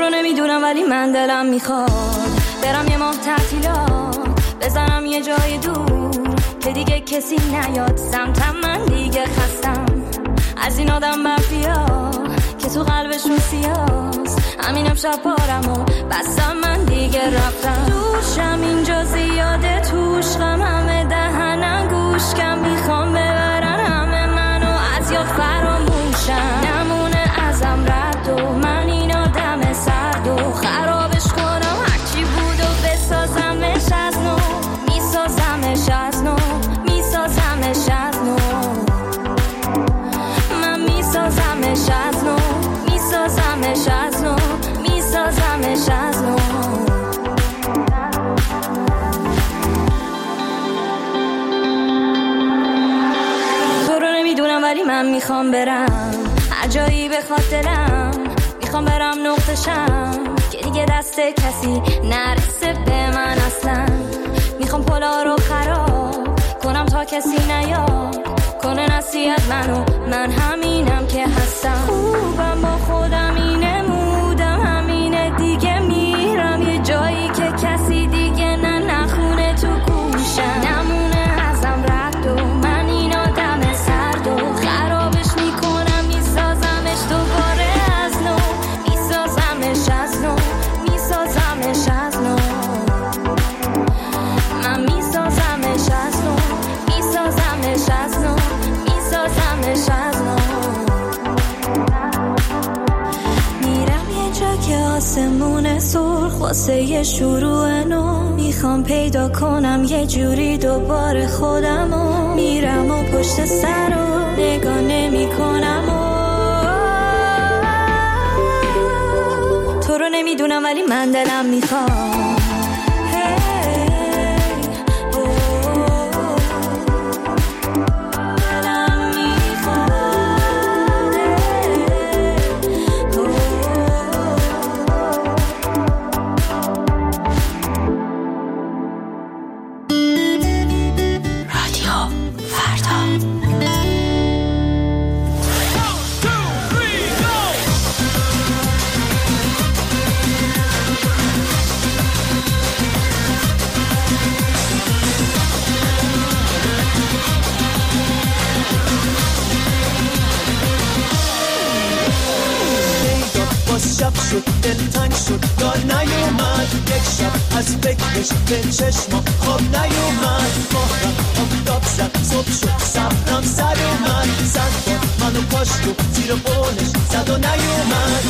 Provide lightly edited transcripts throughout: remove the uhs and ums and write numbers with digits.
رو نمیدونم ولی من دلم میخواد برم یه ماه تعطیلات بزنم یه جای دور که دیگه کسی نیاد سمتم. من دیگه خستم از این آدم مافیا که تو قلبشون سیاست. همینم شب بارمو بستم من دیگه رفتم. دوشم اینجا زیاده توش غم همه دهنم گوش کم میخوام ببرن همه منو از یاد فراموشم. نمونه ازم رد و من این آدم سرد و خرابش کنم هرچی بود و بسازمش از نو. میسازمش از نو میسازمش از نو. من میسازمش از نو میسازمش از نو میسازمش از نو. تو رو نمیدونم ولی من میخوام برم هر جایی بخواد دلم. میخوام برم نقطشم که دیگه دست کسی نرسه به من اصلا. میخوام پلا رو خراب کنم تا کسی نیاد کنه نصیحت منو. من همینم که هستم خوبم با خودم اینه مودم همینه دیگه. میرم یه جایی که کسی دیگه نخونه تو گوشم. نمونه ازم رد و من این آدم سرد و خرابش میکنم میسازمش دوباره از نو. میسازمش از نو میسازمش از نو. من میسازمش از نو میسازمش از نو میسازمش از نو. میرم یه جا که آسمون سرخ واسه یه شروع نو. میخوام پیدا کنم یه جوری دوباره خودمو. میرم و پشت سر رو نگاه نمی کنم تو رو نمیدونم ولی من دلم میخوام شب شد دلتنگ شد یا نیومد. یک شب از فکرش به چشما خواب نیومد. ماهرم آفتاب زد صبح شد صبرم سر اومد. زد باد منو پاشت و زیر قولش زد و نیومد.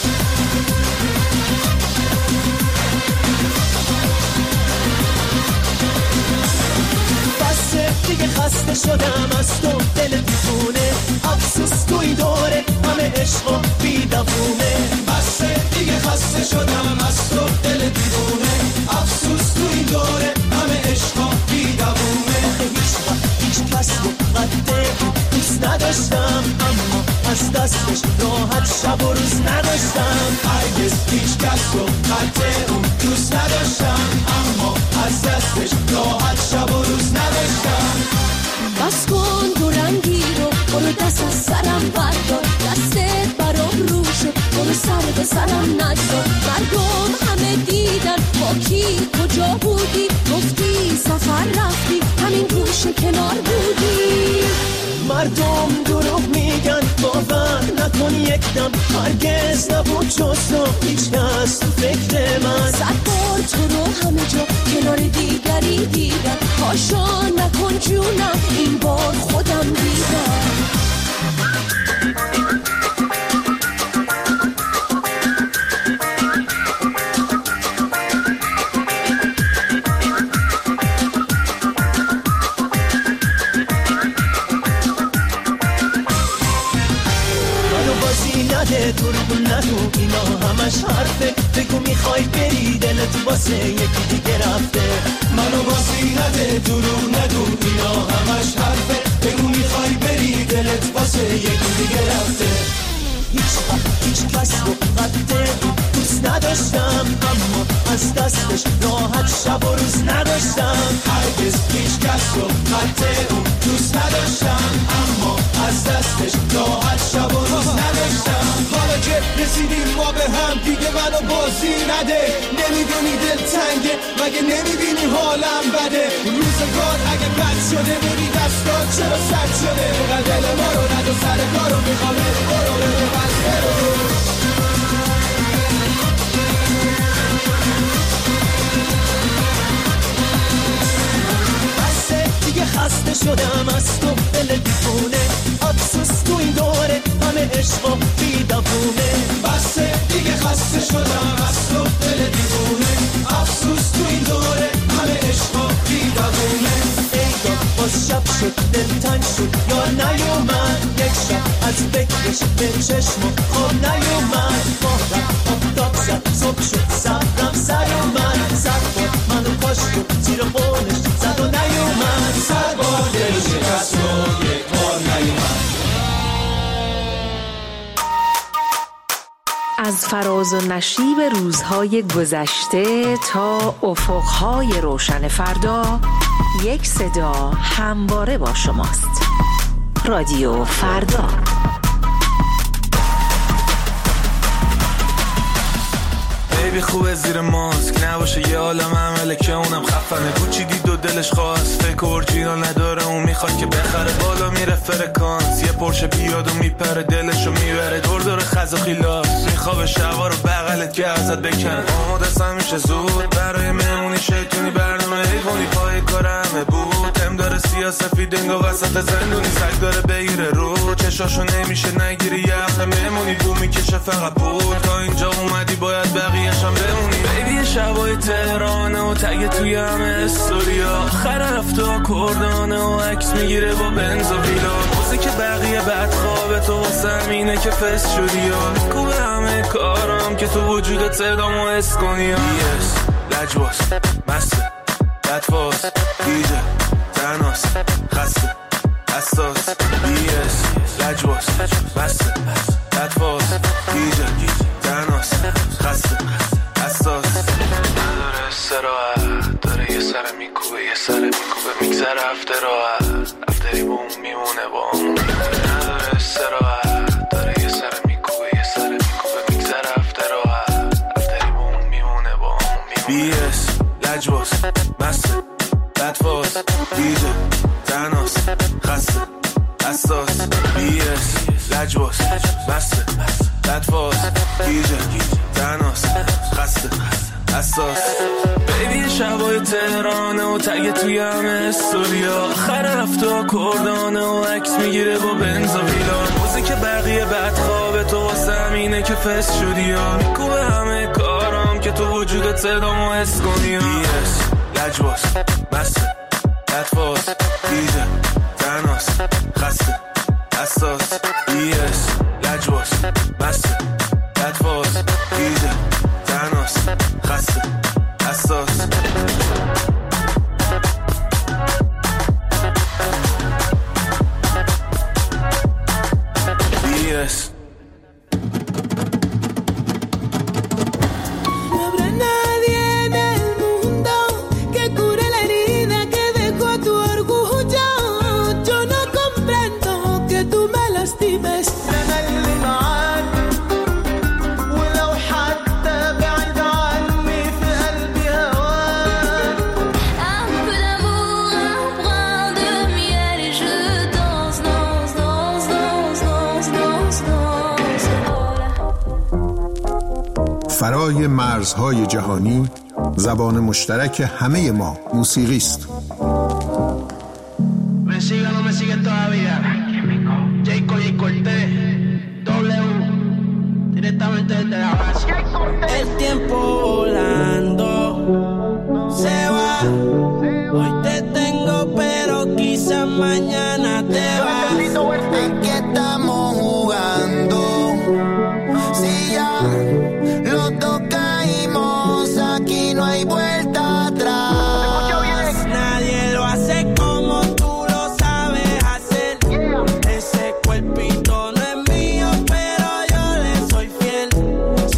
بسه دیگه خسته شدم از تو دل دیوونه. افسوس توی دوره همه عشق و بیدفونه. بسه دیگه خسته شدم از تو دل دیوونه. افسوس توی دوره همه عشق و بیدفونه. هیچ کس رو قده دوست نداشتم اما از دستش راحت شب و روز نداشتم. هرگز هیچ کس رو قده اون دوست نداشتم اما از دستش راحت شب و روز نداشتم. بس کن دو رنگی رو برو دست از سرم بردار. دستت برام رو شد برو سر به سرم نگذار. مردم همه دیدن با کی کجا بودی. گفتی سفر رفتی همین گوشه کنار بودی. مردم دروغ میگن باور نکن یک دم. هرگز نبود جز تو هیچ کس تو فکر من. 100 بار تو رو همه جا کنار دیگری دیدم. پاشا نکن جونم این بار خودم دیدم. دروغ نگو اینا همش حرفه. بگو میخوای بری دلت واسه یکی دیگه رفته. منو بازی نده دروغ نگو اینا همش حرفه. بگو میخوای بری دلت واسه یکی دیگه رفته. هیچ کس رو قده دوست نداشتم اما از دستش راحت شب و روز نداشتم. هرگز هیچ کس رو قده اون دوست نداشتم اما از دستش راحت شب و روز نداشتم. حالا که رسیدیم ما به هم دیگه من منو بازی نده. نمیدونی دل تنگه مگه نمیبینی حالم بده. روزگار اگه بد شده بودی دستات چرا سد شده. بقل دل ما رو ند و سر کارو میخوام برو بده بس برو. دیگه خسته شدم از تو دل دیوونه. افسوس تو این دوره همه عشق و بی‌دوونه. بسه دیگه خسته شدم از تو دل دیوونه. افسوس تو این دوره همه عشق و بی‌دوونه. ای دا باز شب شد دل تنگ شد یا نیومد. یک شب از فکرش به چشم خواب نیومد. ماه رفت آفتاب زد صبح شد صبرم سر اومد. سر باد منو کاشت و زیر خونش زد و نیومد. سر بار دل شکست و یک بار نیومد. از فراز و نشیب روزهای گذشته تا افقهای روشن فردا، یک صدا همواره با شماست. رادیو فردا. بیبی خوبه زیر ماسک نباشه یه عالم عمله که اونم خفنه. کوچی دید و دلش خواست فکر اورجینال نداره. اون میخواد که بخره بالا میره فرکانس. یه پرشه بیاد و میپره دلشو میبره دور دور خز و خیلاس. میخوابه شبا رو بغلت که ازت بکنه. آماده است همیشه زود برای مهمونی شیطونی برنامه حیوانی. پای کار همه بود هم داره سیاسفید انگا وسط زندونی. سگ داره بگیره رو چشاشو نمیشه نگیری. یه هفته مهمونی بو میکشه فقط بود. تا اینجا اومدی باید بقیه شم بمونی. بیبی شبای تهرانه و تگه توی همه استوریا. آخر هفته کردانه و عکس میگیره با بنز و ویلا. موزیک بقیه بعد خوابه تو واسه همینه که فست شدی. یا کوبه همه کارم که تو وجودت صدامو حس کنی. بیس لجباس مسته بدفاز دیجه تناس خسته حساس. بیس لجباس مسته بدفاز دیجه تناس خسته حساس. نداره استراحت داره یه سر میکوبه یه سر میکوبه میگذره هفته راحت. هفتری با اون میمونه با اون. نداره استراحت داره یه سر میکوبه یه سر میکوبه میگذره هفته راحت. هفتری با اون میمونه با اون. بیس لجباس مسته بدفاز دیجه تناس خسته حساس. بیس لجباس مسته بدفاز دیجه تناس خسته حساس. بیبی شبای تهرانه و تگه توی همه استوریا. آخر هفته کردانه و عکس میگیره با بنز و ویلا. موزیک بقیه بعد خوابه تو واسه همینه که فست شدی. یا میکوبه همه کارم که تو وجودت صدامو حس کنی. بیس لجباس مسته بدفاز دیجه تناس خسته حساس. بیس لجباس مسته بدفاز دیجه تناس خسته حساس. بیس فرای مرزهای جهانی زبان مشترک همه ما موسیقی است. El tiempo volando se va. Hoy te tengo pero quizás mañana te vas. ¿En qué estamos jugando? Si ya los dos caímos, aquí no hay vuelta atrás. Nadie lo hace como tú lo sabes hacer. Ese cuerpito no es mío, pero yo le soy fiel.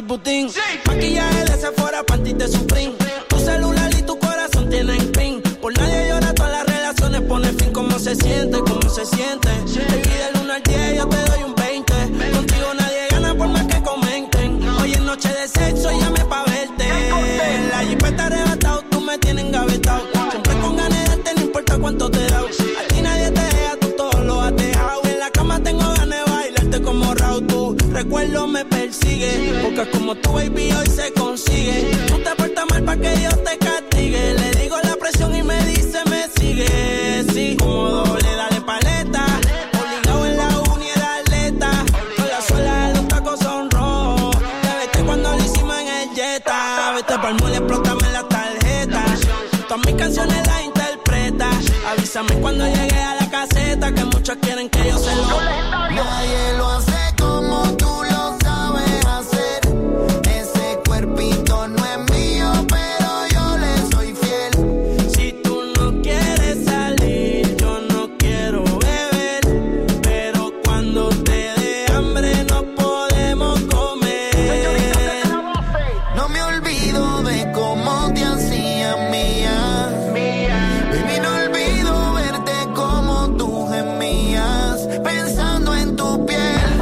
Louboutin. Maquillaje de Sephora, panty de Supreme. Tu celular y tu corazón tienen pin. Por nadie llora, todas las relaciones pone fin. ¿Cómo se siente? ¿Cómo se siente? Baby, del 1 al 10 yo te doy un 20. Contigo nadie gana por más que comenten. Hoy es noche de sexo, llame pa' verte. La jipeta arrebatado, tú me tienes engavetado. Siempre con ganas de darte, no importa cuánto te da. A ti nadie te deja, tú todo lo has dejado. En la cama tengo ganas de bailarte como Raúl. Tu recuerdo me persigue, porque como tu baby hoy se consigue. Tú te portas mal pa' que Dios te castigue. Le digo la presión y me dice me sigue. Sí, como doble, dale paleta. Obligado en la uni era atleta. Con la suela de los tacos son rojos. Te vete cuando lo hicimos en el Jetta. Vete pa'l mall, explótame la tarjeta. Todas mis canciones las interpreta. Avísame cuando llegue a la caseta, que muchos quieren que yo se lo. Nadie lo hace como tú lo sabes hacer. Ese cuerpito no es mío, pero yo le soy fiel. Si tú no quieres salir, yo no quiero beber. Pero cuando te dé hambre no podemos comer. No me olvido de cómo te hacían mía. Baby, no olvido verte como tú gemías, pensando en tu piel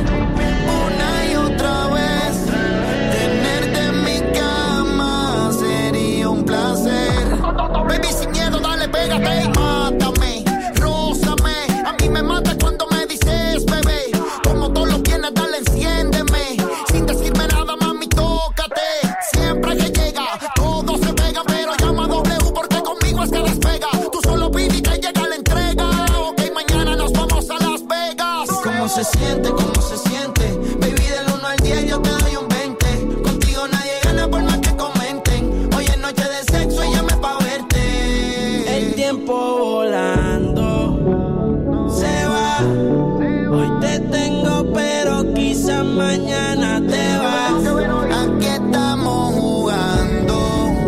una y otra vez. Tenerte en mi cama sería un placer. Baby, sin miedo, dale, pégate y mátame, rózame. A mí me mata cuando me dices, bebé. Como tú lo tienes, dale, enciéndeme. Sin decirme nada, mami, tócate. Siempre que llega, todo se pega, pero llama a W porque conmigo es que despega. Tú solo pides que llega la entrega. Ok, mañana nos vamos a Las Vegas. ¿Cómo se siente? ¿Cómo se siente? Baby, del 1 al 10 yo te doy un 20. Contigo nadie gana por más que comenten. Hoy es noche de sexo y llame pa' verte. El tiempo volando se va. Hoy te tengo, pero quizás mañana te vas. Aquí estamos jugando.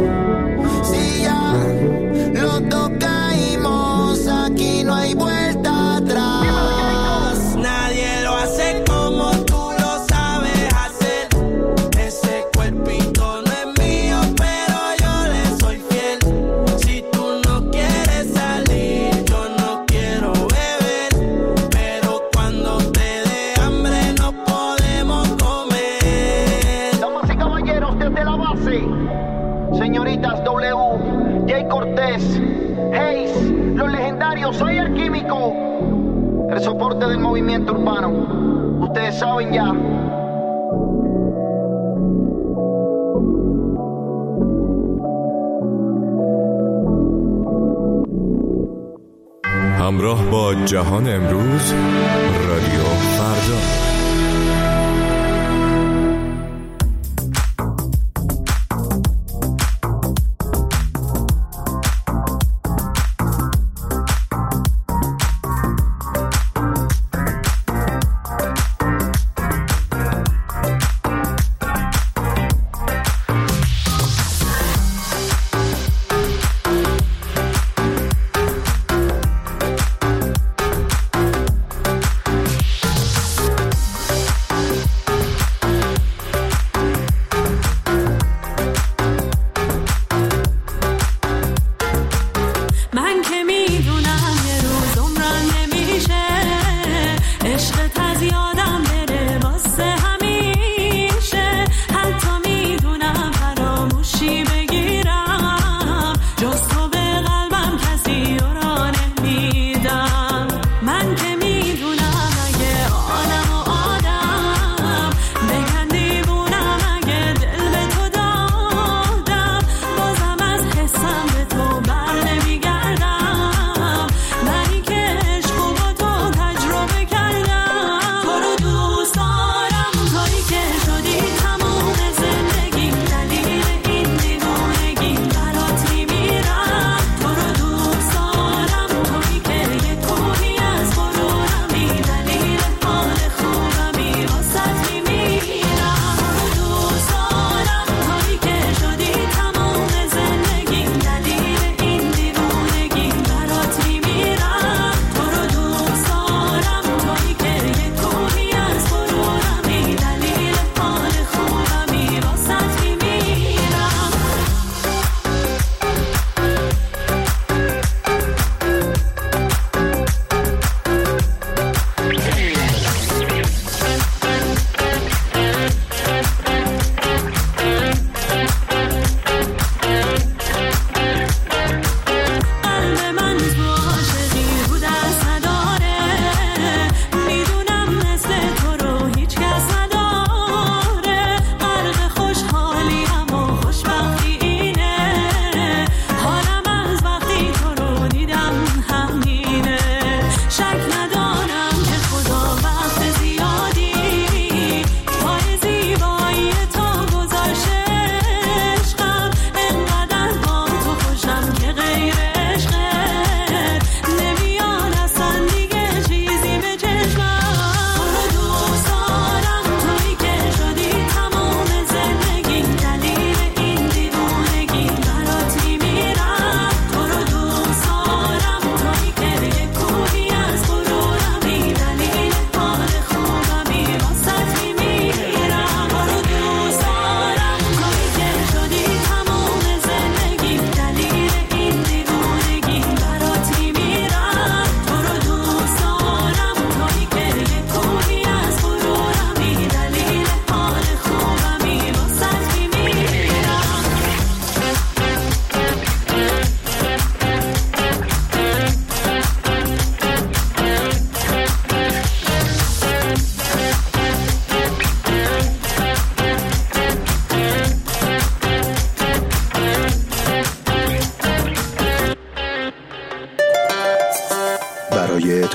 Si ya los dos caímos, aquí no hay vuelta atrás. Nadie lo hace como tú lo sabes hacer. Ese cuerpito no es mío, pero yo le soy fiel. Si tú no quieres salir, yo no quiero beber. Pero cuando te dé hambre no podemos comer. Damas y caballeros, desde la base, señoritas W, Jay Cortés, Hayes, los legendarios, soy el químico, el soporte del movimiento urbano. Ustedes saben ya. همراه با جهان امروز، رادیو فردا.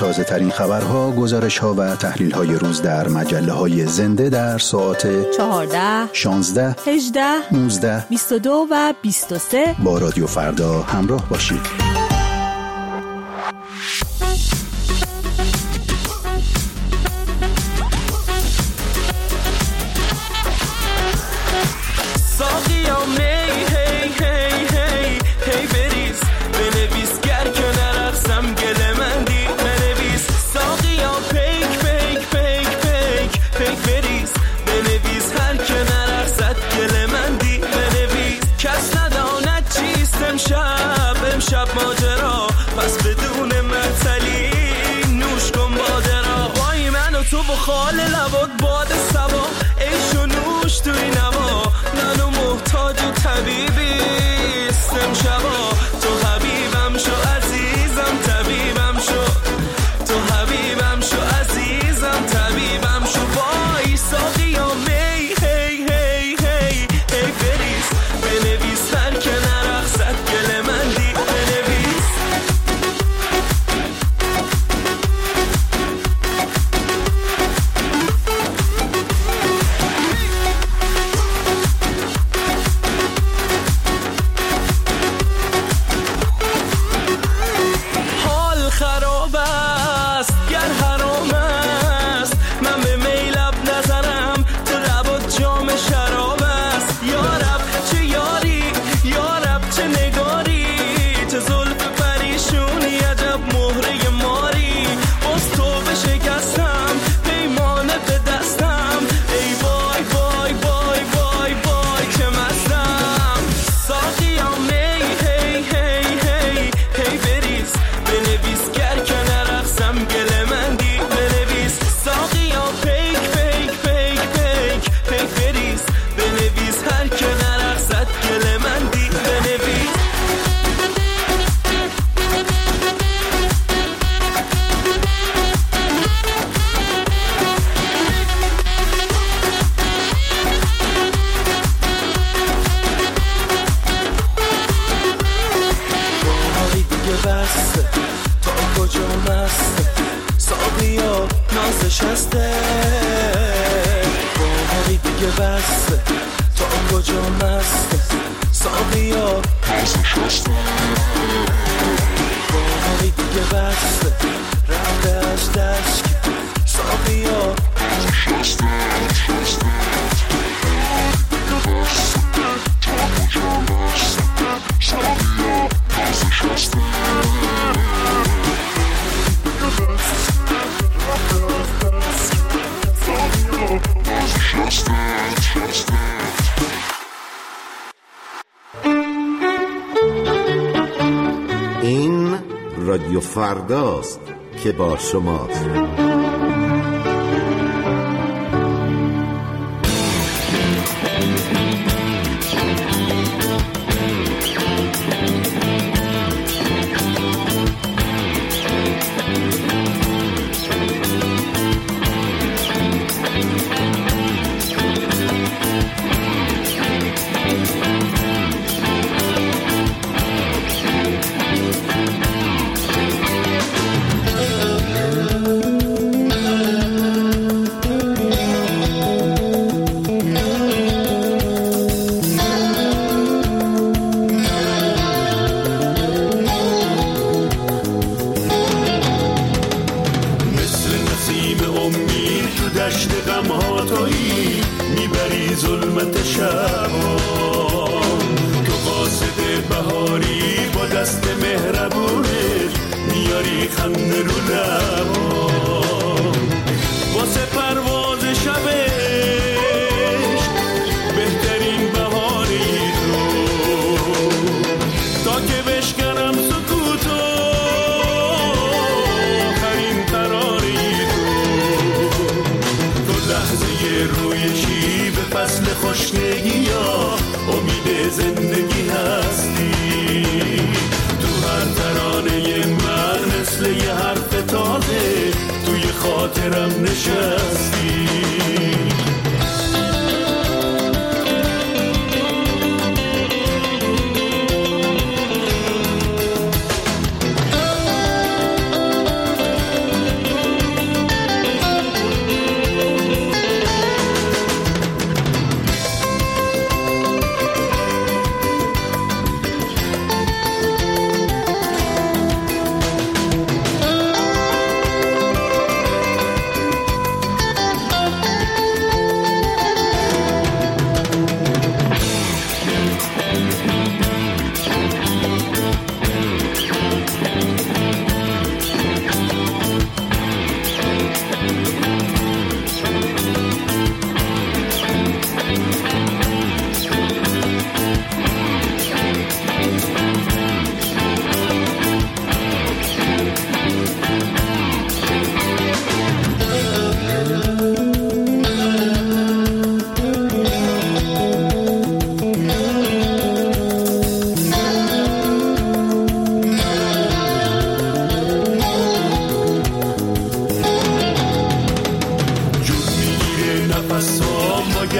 تازه ترین خبرها، گزارش ها و تحلیل های روز در مجله های زنده در ساعت 14 16 18 19 22 و 23 با رادیو فردا همراه باشید. شب ماجرا پس بدون معطلی نوش کن باده را، وای من و تو با خال لبات باد سوا، عیش و نوش توی نوا، منو محتاج طبیبی استم شبا، تو حبیبم شو عزیزم طبیبم شو، تو حبیبم شو عزیزم طبیبم شو، وای ساقی ها می هی هی هی هی بریز بنویس هر که نرقصد گل من دی. این رادیو فرداست که با شماست. خاطرم نشستی.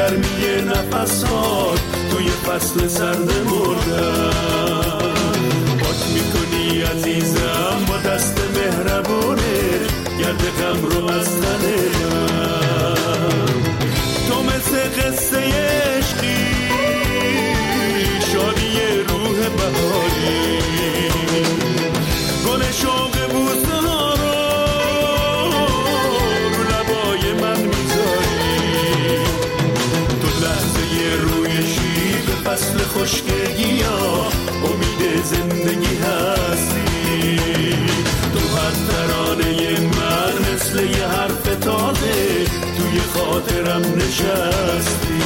گرمی نفسات توی فصل سرد مردن. پاک میکنی عزیزم با دست مهربونه گرد غم رو از تن من. تو مثل قصه عشقی شادی روح بهاری، گل شوق بوسه ها رو لبای من میذاری. تو لحظه رویشی به فصل خشکگی ها امید زندگی هستی. تو هر ترانه من مثل یه حرف تازه توی خاطرم نشستی.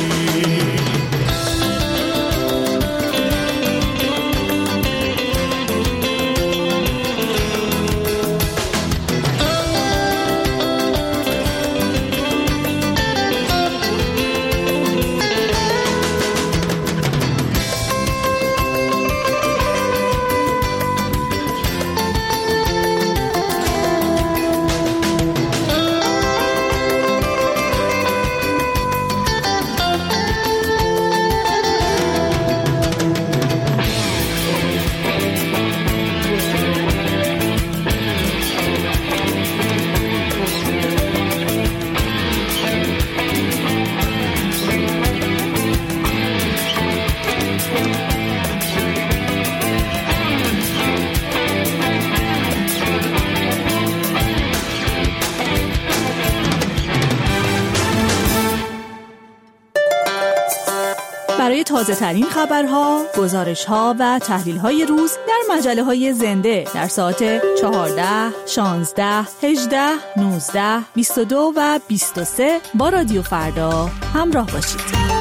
برای تازه ترین خبرها، گزارش‌ها و تحلیل‌های روز در مجله‌های زنده در ساعت 14، 16، 18، 19، 22 و 23 با رادیو فردا همراه باشید.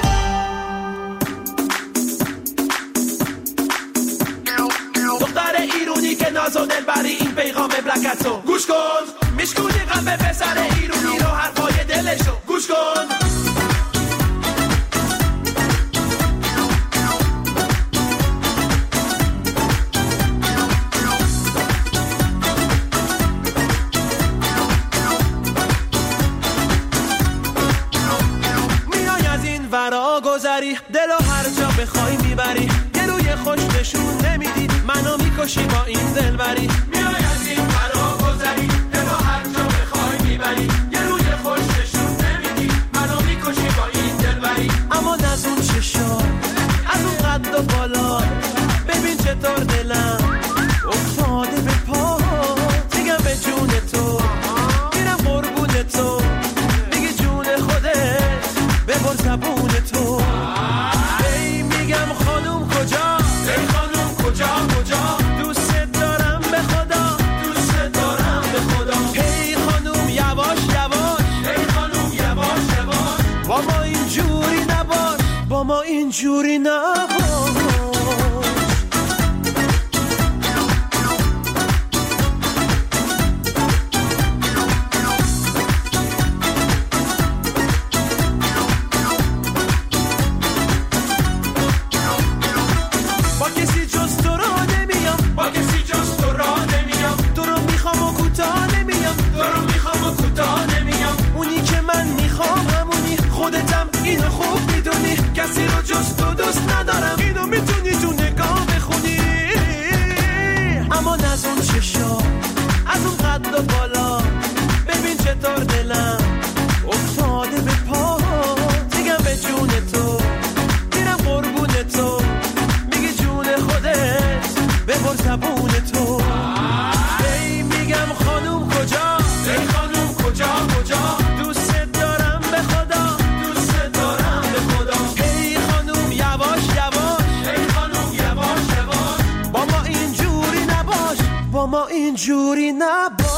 دختر ایرونی که ناز و دلبری این پیغام بلکتو گوش کن، میشکونی قلب پسر ایرونی رو حرفای دلشو گوش کن. دلو هر جا بخوای میبری، یه روی خوش نشون نمیدی منو میکشی با این دلبری. میای از این فرا گذری، دلو هر جا بخوای میبری، یه روی خوش نشون نمیدی منو میکشی با این دلبری. اما نزون چشا از اون قد و بالا، ببین چطور دلم افتاده به پا. میگم به جون تو میرم قربون تو، میگی جون خودت ببر زبون تو. ای میگم خانوم کجا، ای خانوم کجا کجا، دوست دارم به خدا، دوست دارم به خدا. ای خانوم یواش یواش، ای خانوم یواش یواش، با ما اینجوری نباش، با ما اینجوری نباش. کسی رو جز تو دوست ندارم، اینو میتونی تو نگاه بخونی. اما نزون چشا از اون قد و بالا، ببین چطور دلم افتاده به پا. میگم به جون تو میرم قربون تو، میگی جون خودت ببر زبون تو. ای میگم خانوم کجا، ای خانوم کجا کجا، دوست دارم به خدا، دوست دارم به خدا. ای خانوم یواش یواش، ای خانوم یواش یواش، با ما اینجوری نباش، با ما اینجوری نباش.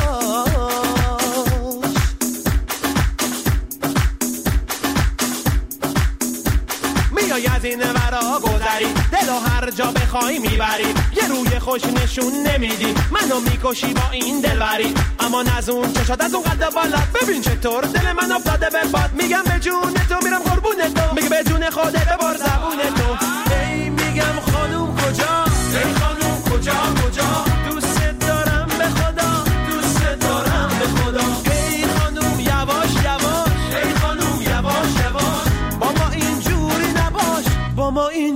میای از این ورا گذری، دلو هر جا بخوای میبری، یه روی خوش نشون نمیدی منو میکشی با این دلبری. اما نزون چشات از اون قد بالا، ببین چطور دل من افتاده به باد. میگم به جون تو میرم قربون تو، میگه به جون خودت ببر زبون تو. ای میگم خانوم کجا، ای خانوم کجا کجا، دوست دارم به خدا، دوست دارم به خدا. ای خانوم یواش یواش، ای خانوم یواش یواش،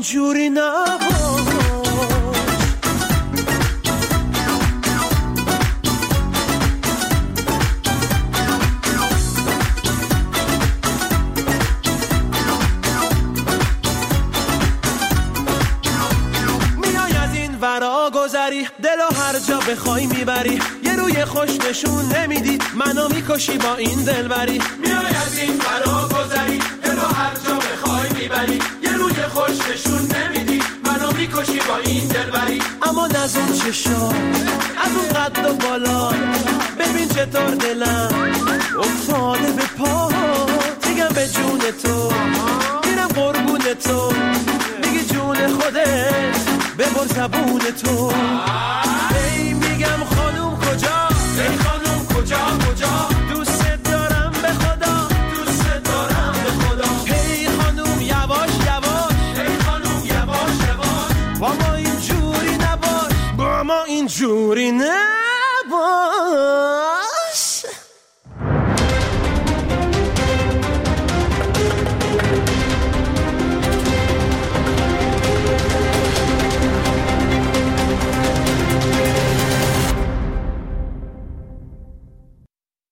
اینجوری نباش. گذری دلو هر جا بخوای میبری، یه روی خوش نشون نمیدی منو میکشی با این دلبری. میای از این فرا گذری دلو هر جا بخوای میبری، یه روی خوش نشون نمیدی منو میکشی با این دلبری. اما نزون چشا از اون قد و بالا، ببین چطور دلم افتاده به پا. میگم به جون تو میرم قربون تو، میگی جون خودت ببر زبون تو. ای میگم خانوم کجا، ای خانوم کجا کجا، دوست دارم به خدا، دوست دارم به خدا. ای خانوم یواش یواش، ای خانوم یواش یواش، با ما اینجوری نباش، با ما اینجوری نه.